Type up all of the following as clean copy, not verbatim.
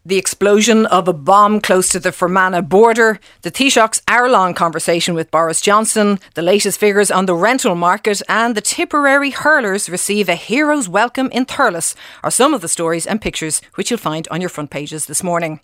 The explosion of a bomb close to the Fermanagh border, the Taoiseach's hour-long conversation with Boris Johnson, the latest figures on the rental market and the Tipperary hurlers receive a hero's welcome in Thurles are some of the stories and pictures which you'll find on your front pages this morning.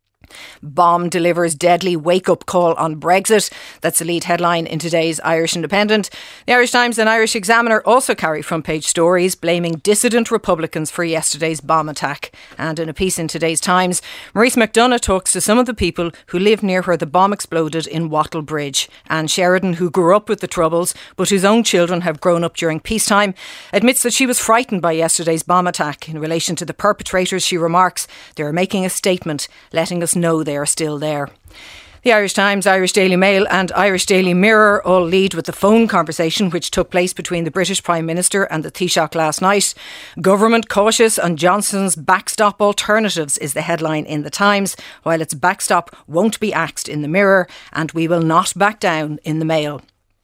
Bomb delivers deadly wake-up call on Brexit. That's the lead headline in today's Irish Independent. The Irish Times and Irish Examiner also carry front-page stories blaming dissident Republicans for yesterday's bomb attack. And in a piece in today's Times, Maurice McDonough talks to some of the people who live near where the bomb exploded in Wattle Bridge. Anne Sheridan, who grew up with the Troubles but whose own children have grown up during peacetime, admits that she was frightened by yesterday's bomb attack. In relation to the perpetrators, she remarks, they are making a statement, letting us know they are still there. The Irish Times, Irish Daily Mail and Irish Daily Mirror all lead with the phone conversation which took place between the British Prime Minister and the Taoiseach last night. Government cautious on Johnson's backstop alternatives is the headline in the Times, while its backstop won't be axed in the Mirror and we will not back down in the Mail.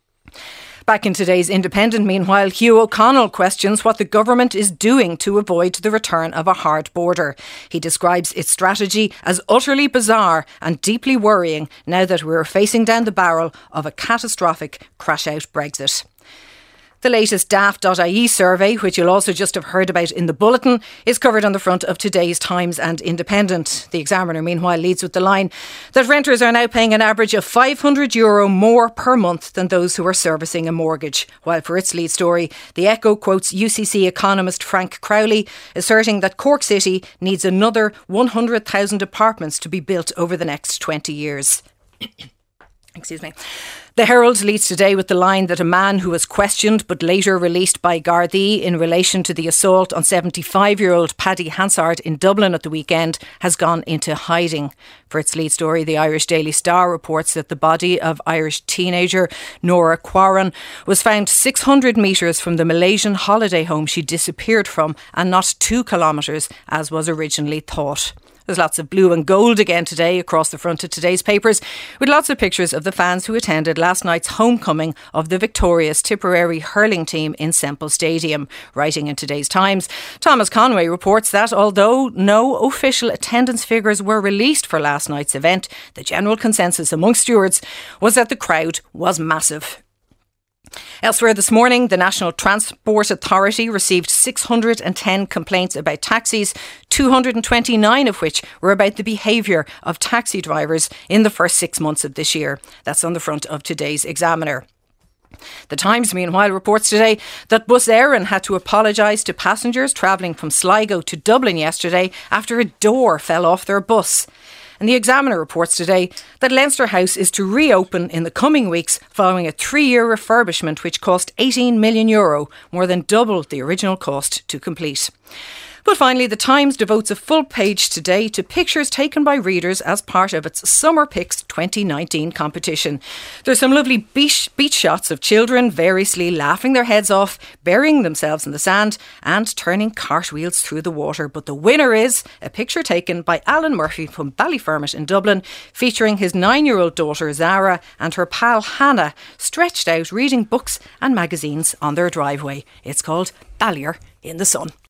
Back in today's Independent, meanwhile, Hugh O'Connell questions what the government is doing to avoid the return of a hard border. He describes its strategy as utterly bizarre and deeply worrying now that we're facing down the barrel of a catastrophic crash-out Brexit. The latest daft.ie survey, which you'll also just have heard about in the bulletin, is covered on the front of today's Times and Independent. The Examiner, meanwhile, leads with the line that renters are now paying an average of €500 more per month than those who are servicing a mortgage. While for its lead story, the Echo quotes UCC economist Frank Crowley, asserting that Cork City needs another 100,000 apartments to be built over the next 20 years. Excuse me. The Herald leads today with the line that a man who was questioned but later released by Gardaí in relation to the assault on 75-year-old Paddy Hansard in Dublin at the weekend has gone into hiding. For its lead story, the Irish Daily Star reports that the body of Irish teenager Nora Quarren was found 600 metres from the Malaysian holiday home she disappeared from and not 2 kilometres as was originally thought. There's lots of blue and gold again today across the front of today's papers, with lots of pictures of the fans who attended last night's homecoming of the victorious Tipperary hurling team in Semple Stadium. Writing in today's Times, Thomas Conway reports that although no official attendance figures were released for last night's event, the general consensus among stewards was that the crowd was massive. Elsewhere this morning, the National Transport Authority received 610 complaints about taxis, 229 of which were about the behaviour of taxi drivers in the first 6 months of this year. That's on the front of today's Examiner. The Times, meanwhile, reports today that Bus Éireann had to apologise to passengers travelling from Sligo to Dublin yesterday after a door fell off their bus. And the Examiner reports today that Leinster House is to reopen in the coming weeks following a 3-year refurbishment which cost €18 million, more than double the original cost to complete. But finally, the Times devotes a full page today to pictures taken by readers as part of its Summer Picks 2019 competition. There's some lovely beach shots of children variously laughing their heads off, burying themselves in the sand and turning cartwheels through the water. But the winner is a picture taken by Alan Murphy from Ballyfermot in Dublin, featuring his 9-year-old daughter Zara and her pal Hannah stretched out reading books and magazines on their driveway. It's called Ballier in the Sun.